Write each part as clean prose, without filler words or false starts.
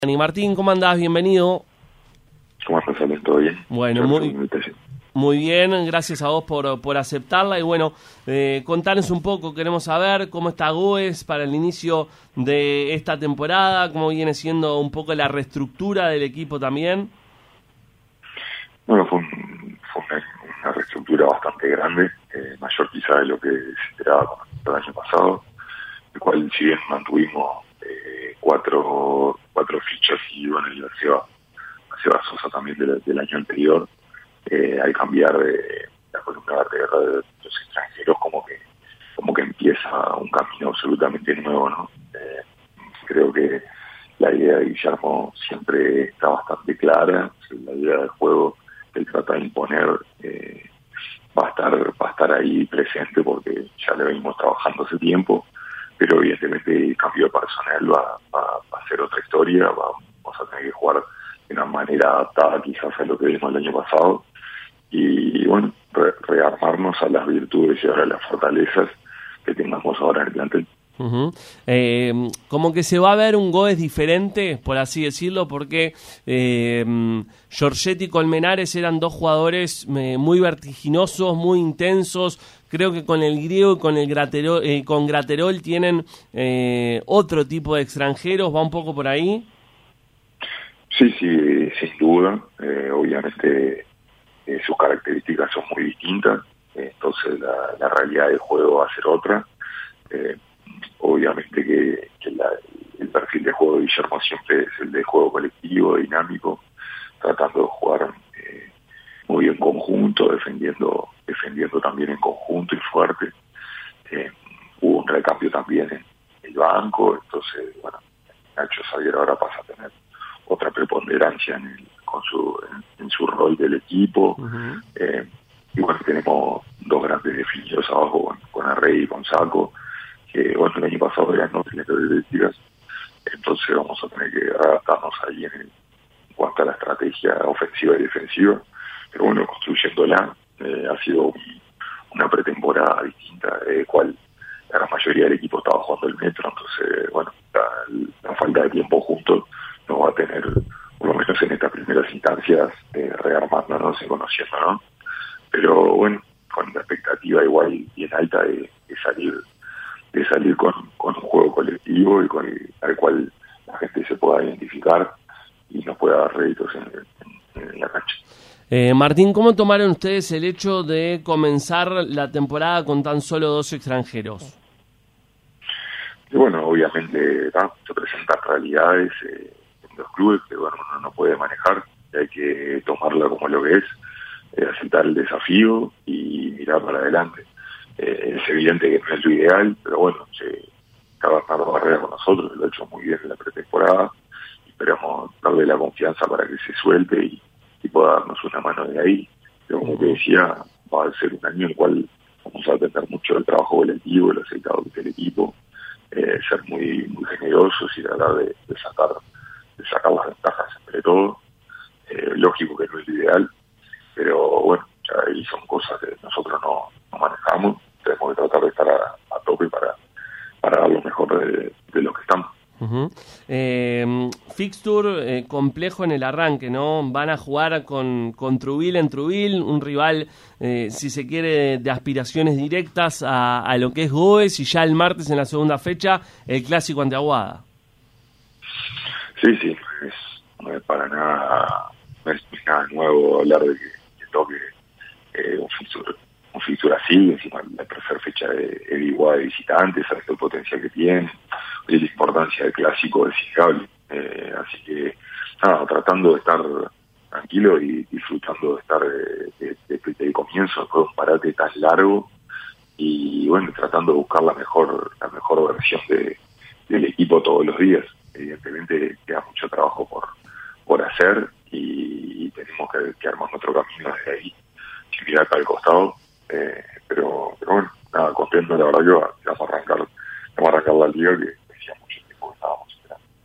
Dani Martín, ¿cómo andás? Bienvenido. ¿Cómo estás, Ale? ¿Todo bien? Bueno, muy bien, gracias a vos por aceptarla. Y bueno, contanos un poco, queremos saber cómo está Goes para el inicio de esta temporada, cómo viene siendo un poco la reestructura del equipo también. Bueno, fue una reestructura bastante grande, mayor quizá de lo que se esperaba con el año pasado, el cual si bien mantuvimos cuatro fichas y bueno, y a Seba Sosa también del año anterior, al cambiar de la columna vertebral de los extranjeros como que empieza un camino absolutamente nuevo, ¿no? Creo que la idea de Guillermo siempre está bastante clara, la idea del juego que él trata de imponer va a estar ahí presente porque ya le venimos trabajando hace tiempo, pero evidentemente el cambio de personal va a ser otra historia, vamos a tener que jugar de una manera adaptada quizás a lo que vimos el año pasado y bueno, rearmarnos a las virtudes y ahora a las fortalezas que tengamos ahora en el plantel. Como que se va a ver un Goes diferente, por así decirlo, porque Giorgetti y Colmenares eran dos jugadores muy vertiginosos, muy intensos. Creo que con el griego y con Graterol tienen otro tipo de extranjeros. ¿Va un poco por ahí? Sí, sin duda. Obviamente sus características son muy distintas, entonces la realidad del juego va a ser otra. Obviamente que el perfil de juego de Guillermo siempre es el de juego colectivo, dinámico, tratando de jugar muy en conjunto, defendiendo también en conjunto y fuerte. Hubo un recambio también en el banco, entonces bueno, Nacho Xavier ahora pasa a tener otra preponderancia en su rol del equipo. Y bueno, tenemos dos grandes definidos abajo con Arrey y con Saco, que bueno, el año pasado eran no tiene características, entonces vamos a tener que adaptarnos ahí en cuanto a la estrategia ofensiva y defensiva, pero bueno, construyéndola. Ha sido una pretemporada distinta, cual la gran mayoría del equipo estaba jugando el metro, entonces bueno, la falta de tiempo juntos nos va a tener, por lo menos en estas primeras instancias, rearmándonos y conociéndonos, pero bueno, con la expectativa igual bien alta de salir con un juego colectivo y al cual la gente se pueda identificar y nos pueda dar réditos en la cancha. Martín, ¿cómo tomaron ustedes el hecho de comenzar la temporada con tan solo 2 extranjeros? Y bueno, obviamente se presentan realidades en los clubes que bueno, uno no puede manejar, y hay que tomarla como lo que es, aceptar el desafío y mirar para adelante. Es evidente que no es lo ideal, pero bueno, está Bernardo Barrera con nosotros, lo ha hecho muy bien en la pretemporada, y esperamos darle la confianza para que se suelte y pueda darnos una mano de ahí. Pero como te decía, va a ser un año en el cual vamos a depender mucho del trabajo colectivo, los resultados del equipo, ser muy generosos y tratar de sacar las ventajas entre todos. Lógico que no es lo ideal, pero bueno, ya ahí son cosas que nosotros no manejamos. Tenemos que tratar de estar a tope para dar lo mejor de lo que estamos. Fixture complejo en el arranque, ¿no? Van a jugar con Trubil en Trubil, un rival, si se quiere, de aspiraciones directas a lo que es Goes, y ya el martes en la segunda fecha, el clásico ante Aguada. Sí, no es para nada, no es nada nuevo hablar de que toque un fixture así, encima la tercera fecha de Iguada de visitantes, sabes el potencial que tiene, y la importancia del clásico es innegable. Así que nada, tratando de estar tranquilo y disfrutando de estar desde el comienzo, después de un parate tan largo, y bueno, tratando de buscar la mejor versión del equipo todos los días. Evidentemente queda mucho trabajo por hacer y tenemos que armar nuestro camino desde ahí, sin mirar acá al costado, pero bueno, nada, contento, la verdad que vamos a arrancar la liga que decía mucho tiempo que estábamos esperando.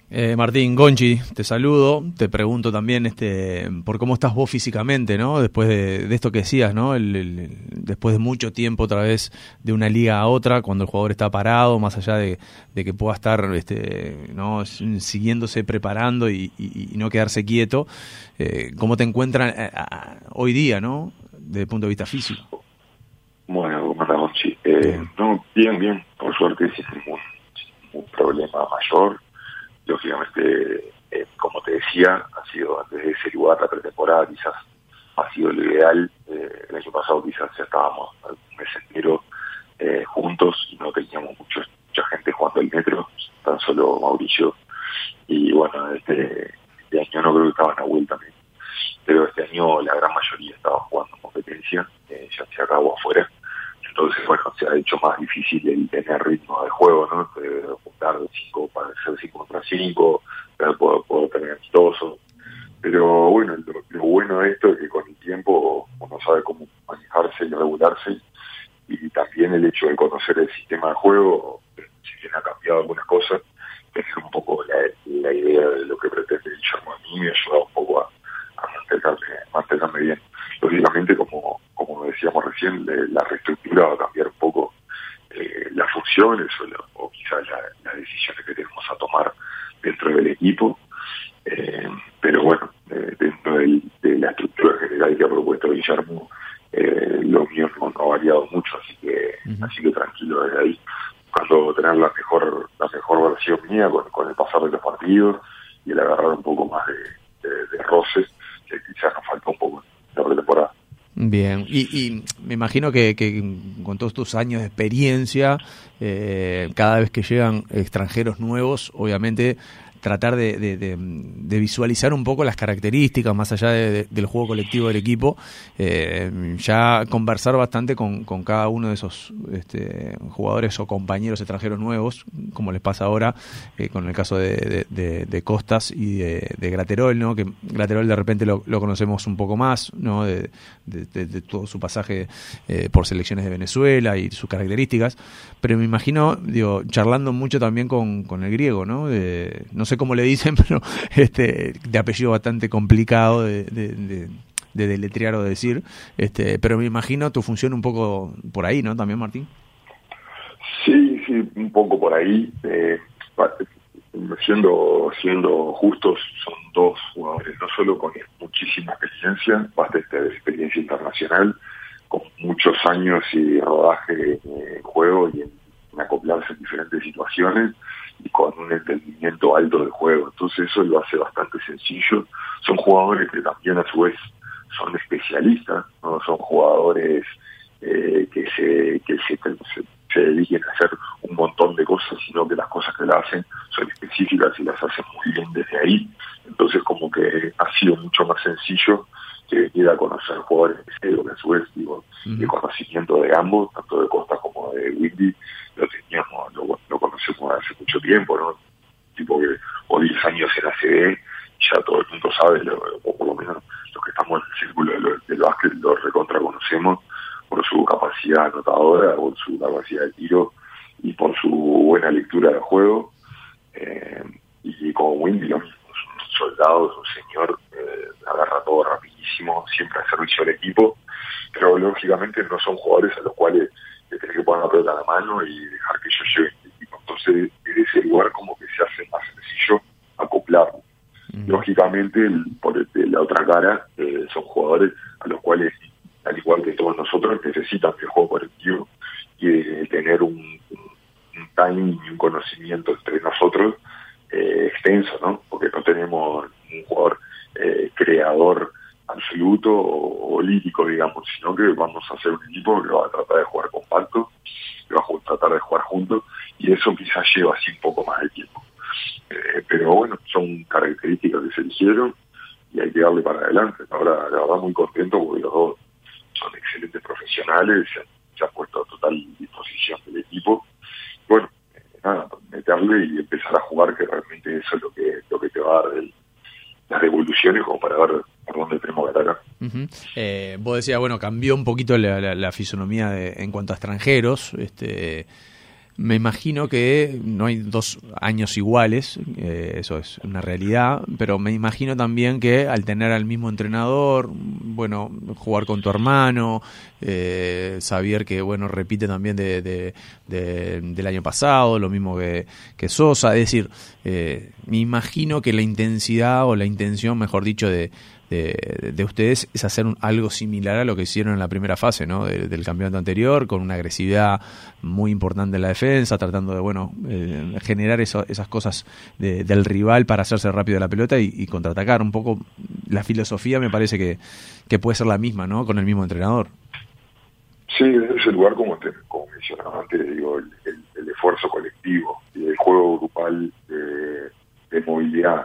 Martín, Gonchi, te saludo, te pregunto también por cómo estás vos físicamente, ¿no? Después de esto que decías, ¿no? Después de mucho tiempo otra vez de una liga a otra, cuando el jugador está parado, más allá de que pueda estar ¿no? siguiéndose preparando y no quedarse quieto, ¿cómo te encuentran hoy día, ¿no? Desde el punto de vista físico? Bueno, ¿cómo andás, Gonchi? No, bien, por suerte sin ningún problema mayor. Lógicamente, como te decía, ha sido desde ese lugar la pretemporada, quizás ha sido lo ideal. El año pasado quizás ya estábamos un mes entero juntos y no teníamos mucha gente jugando el metro, tan solo Mauricio. Y bueno, este año no creo que estaba Nahuel también, pero este año la gran mayoría estaba jugando en competencia, ya se acabó afuera. Entonces, bueno, se ha hecho más difícil el tener ritmo de juego, ¿no? Juntar 5 para hacer 5 contra 5, poder tener amistosos. Pero bueno, lo bueno de esto es que con el tiempo uno sabe cómo manejarse y regularse, y también el hecho de conocer el sistema de juego, si bien ha cambiado algunas cosas, tener un poco la idea de lo que pretende Guillermo a mí me ha ayudado un poco a mantenerme bien. Lógicamente, como decíamos recién, la reestructura va a cambiar un poco las funciones o quizás las decisiones que tenemos a tomar dentro del equipo, pero bueno, dentro de la estructura general que ha propuesto Guillermo, lo mío no ha variado mucho, así que tranquilo desde ahí, buscando tener la mejor versión mía con el pasar de los partidos y el agarrar un poco más de roces que quizás nos falta un poco en la pretemporada. Bien, y me imagino que con todos tus años de experiencia, cada vez que llegan extranjeros nuevos, obviamente tratar de visualizar un poco las características más allá del juego colectivo del equipo, ya conversar bastante con cada uno de esos jugadores o compañeros extranjeros nuevos, como les pasa ahora con el caso de Costas y de Graterol, ¿no? Que Graterol de repente lo conocemos un poco más, ¿no? De todo su pasaje por selecciones de Venezuela y sus características, pero me imagino, charlando mucho también con el griego, ¿no? No sé cómo le dicen, pero de apellido bastante complicado de deletrear o de decir, pero me imagino tu función un poco por ahí, ¿no? También, Martín. Sí, un poco por ahí. Siendo justos, son dos jugadores, no solo con muchísima experiencia, bastante experiencia internacional, con muchos años y rodaje en juego y en acoplarse en diferentes situaciones, y con un entendimiento alto del juego. Entonces eso lo hace bastante sencillo. Son jugadores que también a su vez son especialistas, no son jugadores que se dediquen a hacer un montón de cosas, sino que las cosas que la hacen son específicas y las hacen muy bien desde ahí. Entonces como que ha sido mucho más sencillo que ir a conocer jugadores de cero, que a su vez el conocimiento de ambos, tanto de Costa como de Windy, lo conocemos hace mucho tiempo, ¿no? Tipo que o 10 años en ACB, ya todo el mundo sabe, o por lo menos los que estamos en el círculo del básquet lo recontra conocemos por su capacidad anotadora, por su capacidad de tiro y por su buena lectura del juego. Y como Windy lo mismo, es un soldado, es un señor, agarra todo rapidísimo, siempre al servicio del equipo, pero lógicamente no son jugadores a los cuales le tenés que poner la pelota en la mano y dejar que ellos lleven el equipo. Entonces, en ese lugar como que se hace más sencillo acoplarlo. Lógicamente, por la otra cara, son jugadores a los cuales, al igual que todos nosotros, necesitan el juego colectivo y tener un timing y un conocimiento entre nosotros extenso, ¿no? Porque no tenemos un jugador creador absoluto o lírico, digamos, sino que vamos a hacer un equipo que va a tratar de jugar compacto, que va a tratar de jugar juntos, y eso quizás lleva así un poco más de tiempo. Pero bueno, son características que se eligieron y hay que darle para adelante. Ahora, la verdad, muy contento porque los dos son excelentes profesionales, se han puesto a total disposición del equipo. Bueno, nada, meterle y empezar a jugar, que realmente eso es lo que te va a dar las devoluciones como para ver por dónde tenemos que atacar. Vos decías, bueno, cambió un poquito la fisonomía en cuanto a extranjeros, Me imagino que no hay 2 años iguales, eso es una realidad, pero me imagino también que al tener al mismo entrenador, bueno, jugar con tu hermano, Xavier que, bueno, repite también del año pasado, lo mismo que Sosa, es decir, me imagino que la intensidad o la intención, mejor dicho, de ustedes es hacer algo similar a lo que hicieron en la primera fase, ¿no? Del campeonato anterior, con una agresividad muy importante en la defensa, tratando de, bueno, generar esas cosas del rival para hacerse rápido de la pelota y contraatacar. Un poco la filosofía me parece que puede ser la misma, ¿no? Con el mismo entrenador. Sí, en ese lugar, como mencionaba antes, digo, el esfuerzo colectivo y el juego grupal de movilidad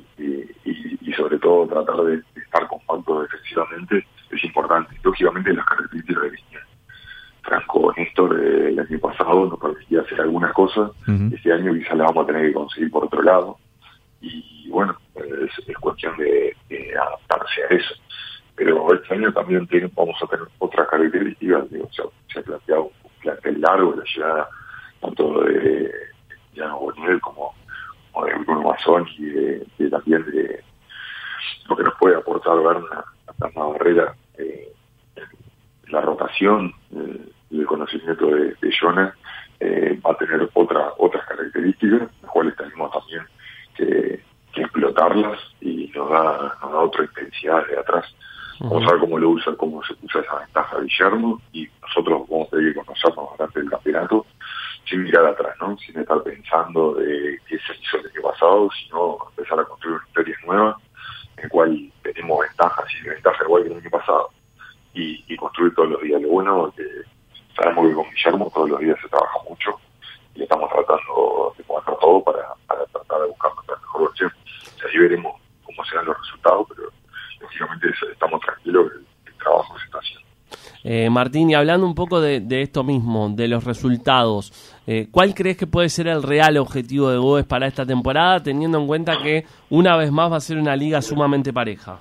y sobre todo tratar de estar compacto defensivamente es importante. Lógicamente las características de línea. Franco Néstor el año pasado nos permitía hacer algunas cosas, este año quizás las vamos a tener que conseguir por otro lado, y bueno, es cuestión de adaptarse a eso. Pero este año también vamos a tener otras características, digo, se ha planteado un plantel largo, la llegada tanto de Jan Bonel como de Bruno Mazzoni y también de lo que nos puede aportar ver una barrera en la rotación, el conocimiento de Jonas va a tener otras características, las cuales tenemos también que explotarlas y nos da otra intensidad de atrás. Vamos a ver cómo se usa esa ventaja Guillermo, y nosotros vamos a tener que conocernos durante el campeonato sin mirar atrás, ¿no? Sin estar pensando de qué se hizo el año pasado, sino empezar a construir una historia nueva en la cual tenemos ventajas y desventajas igual que el año pasado y construir todos los días. Lo bueno es que sabemos que con Guillermo todos los días se trabaja mucho y estamos tratando de poner todo para tratar de buscar nuestra mejor versión. Y ahí veremos cómo serán los resultados, pero lógicamente estamos tranquilos que el trabajo se está haciendo. Martín, y hablando un poco de esto mismo, de los resultados, ¿cuál crees que puede ser el real objetivo de Goes para esta temporada, teniendo en cuenta que una vez más va a ser una liga sumamente pareja?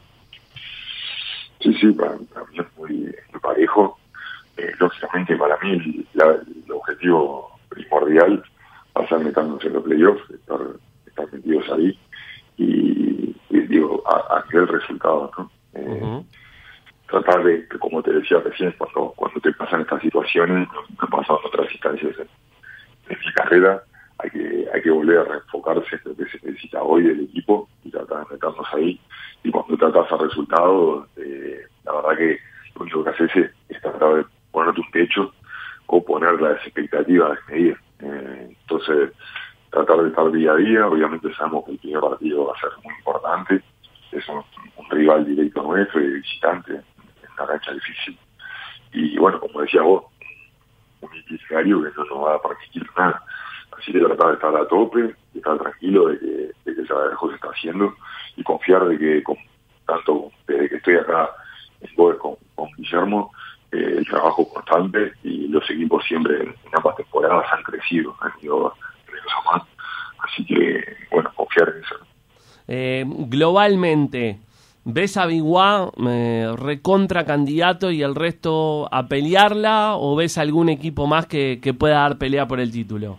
Sí, para mí es muy parejo. Lógicamente, para mí el objetivo primordial va a ser meternos en los playoffs, estar metidos ahí y digo, a nivel resultado, ¿no? Tratar de, como te decía recién, cuando te pasan estas situaciones, me han pasado en otras instancias en mi carrera, hay que volver a reenfocarse en lo que se necesita hoy del equipo y tratar de meternos ahí. Y cuando tratas a resultados, la verdad que lo único que haces es tratar de ponerte un techo o poner las expectativas desmedidas. Entonces, tratar de estar día a día. Obviamente sabemos que el primer partido va a ser muy importante, es un rival directo nuestro y visitante en una cancha difícil, y bueno, como decía vos, un itinerario que no nos va a permitir nada, así que tratar de estar a tope, de estar tranquilo de que el trabajo se está haciendo y confiar de que tanto desde que estoy acá en Goes con Guillermo, el trabajo constante y los equipos siempre en ambas temporadas han crecido, han ido a más, así que bueno, confiar en eso. Globalmente, ¿ves a Biguá recontra candidato y el resto a pelearla, o ves algún equipo más que pueda dar pelea por el título?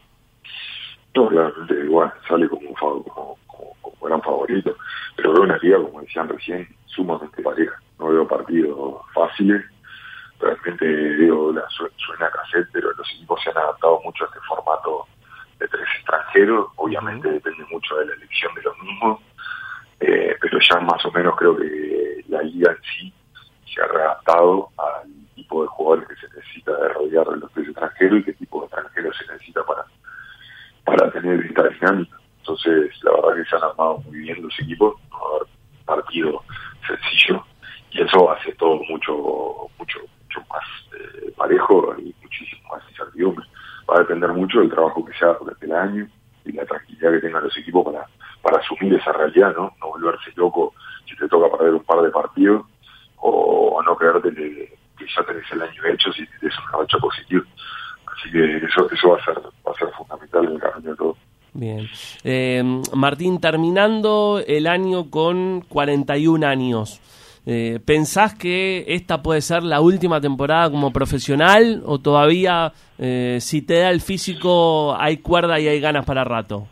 No, claramente Biguá sale como gran favorito, pero veo una liga, como decían recién, sumamente pareja. No veo partidos fáciles, realmente suena cassette, pero los equipos se han adaptado mucho a este formato de 3 extranjeros. Obviamente depende mucho de la elección de los mismos, pero ya más o menos creo que la liga en sí se ha readaptado al tipo de jugadores que se necesita de rodear de los 3 extranjeros y qué tipo de extranjeros se necesita para tener esta dinámica. Entonces, la verdad que se han armado muy bien los equipos, no va a haber partido sencillo, y eso hace todo mucho más parejo y muchísimo más incertidumbre. Va a depender mucho del trabajo que se haga durante el año y la tranquilidad que tengan los equipos para asumir esa realidad, ¿no? No volverse loco si te toca perder un par de partidos o no creerte que ya tenés el año hecho si tenés una racha positiva. Así que eso va a ser fundamental en el camino de todo. Bien. Martín, terminando el año con 41 años, ¿Pensás que esta puede ser la última temporada como profesional o todavía, si te da el físico, hay cuerda y hay ganas para rato?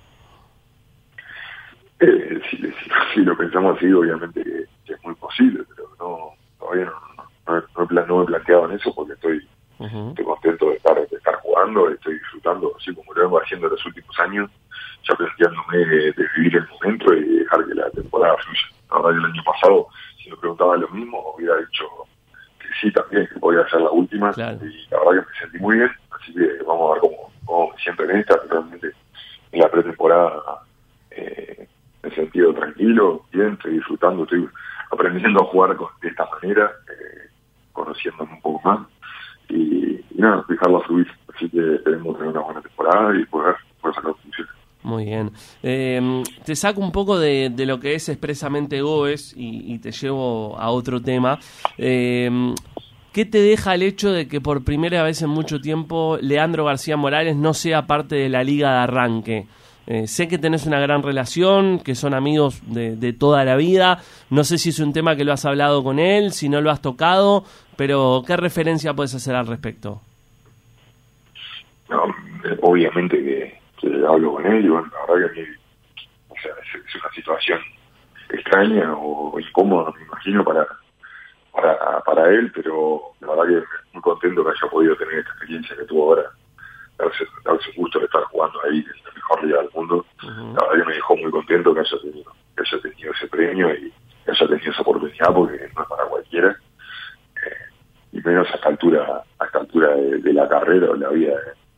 Si lo pensamos así, obviamente que es muy posible, pero todavía no me he planteado en eso porque estoy contento de estar jugando, estoy disfrutando, así como lo vengo haciendo los últimos años, ya planteándome de vivir el momento y dejar que la temporada fluya. La verdad que el año pasado, si me preguntaba lo mismo, hubiera dicho que sí también, que podía ser la última, claro. Y la verdad que me sentí muy bien, así que vamos a ver cómo me siento en esta. Realmente en la pretemporada me he sentido tranquilo, bien, estoy disfrutando, estoy aprendiendo a jugar de esta manera, conociéndome un poco más y nada, dejarla fluir. Así que esperemos tener una buena temporada y poder sacar funciones. Muy bien. Te saco un poco de lo que es expresamente Goes y te llevo a otro tema. ¿Qué te deja el hecho de que por primera vez en mucho tiempo Leandro García Morales no sea parte de la liga de arranque? Sé que tenés una gran relación, que son amigos de toda la vida. No sé si es un tema que lo has hablado con él, si no lo has tocado, pero ¿qué referencia puedes hacer al respecto? No, obviamente que hablo con él y bueno, la verdad que a mí, o sea, es una situación extraña o incómoda, me imagino, para él, pero la verdad que muy contento que haya podido tener esta experiencia que tuvo ahora, darse un gusto de estar jugando ahí en la mejor liga del mundo. La verdad que me dejó muy contento que haya tenido ese premio y que haya tenido esa oportunidad, porque no es para cualquiera, y menos a esta altura de la carrera o de la vida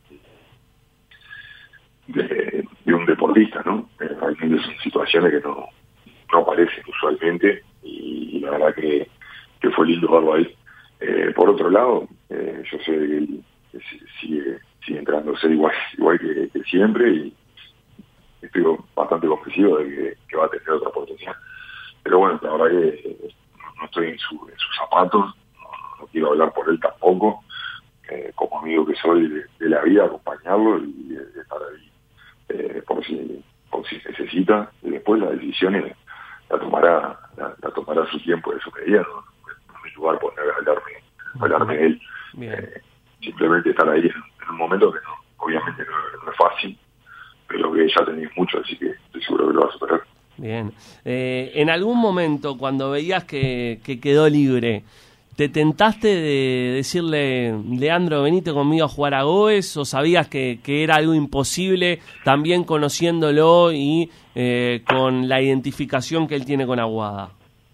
de un deportista, ¿no? Realmente son situaciones que no aparecen usualmente y la verdad que fue lindo verlo ahí. Por otro lado, yo sé que él sigue entrándose igual que siempre y estoy bastante convencido de que va a tener otra oportunidad. Pero bueno, la verdad que no estoy en sus zapatos, no quiero hablar por él tampoco, como amigo que soy de la vida, acompañarlo y estar ahí por si necesita, y después las decisiones la tomará a su tiempo y a su medida. No es mi lugar poner a hablarme de él. Simplemente estar ahí en un momento que obviamente no es fácil, pero que ya tenéis mucho, así que estoy seguro que lo va a superar. Bien. En algún momento, cuando veías que quedó libre, ¿te tentaste de decirle, Leandro, venite conmigo a jugar a Goes, o sabías que era algo imposible, también conociéndolo y con la identificación que él tiene con Aguada?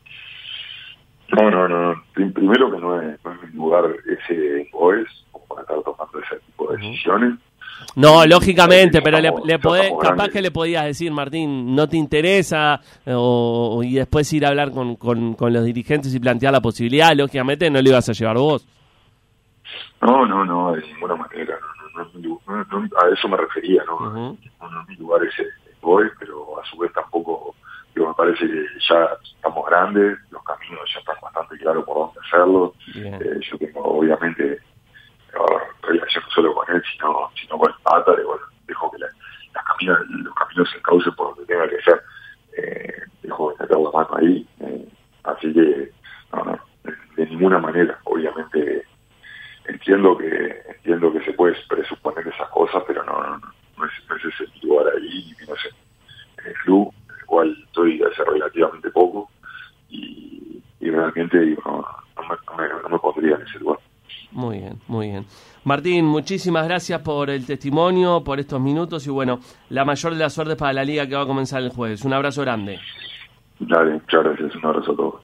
No. Primero que no es mi lugar ese Goes, como para estar tomando ese tipo de decisiones. No, lógicamente, pero le podés, capaz que le podías decir, Martín, no te interesa, y después ir a hablar con los dirigentes y plantear la posibilidad. Lógicamente no lo ibas a llevar vos. No, de ninguna manera. A eso me refería, ¿no? No es mi lugar ese hoy, pero a su vez tampoco, me parece que ya estamos grandes, los caminos ya están bastante claros por dónde hacerlo. Yo tengo, obviamente, relación no solo con él, sino con el Tata, y bueno, dejo que los caminos se encaucen por donde tenga que ser. Dejo de meter la mano ahí, así que no, de ninguna manera. Obviamente entiendo que se puede presuponer esas cosas, pero no es ese lugar ahí, y no sé, en el club, en el cual estoy hace relativamente poco, y realmente digo, no me pondría en ese lugar. Muy bien. Martín, muchísimas gracias por el testimonio, por estos minutos y bueno, la mayor de las suertes para la liga que va a comenzar el jueves. Un abrazo grande. Dale, muchas gracias, un abrazo a todos.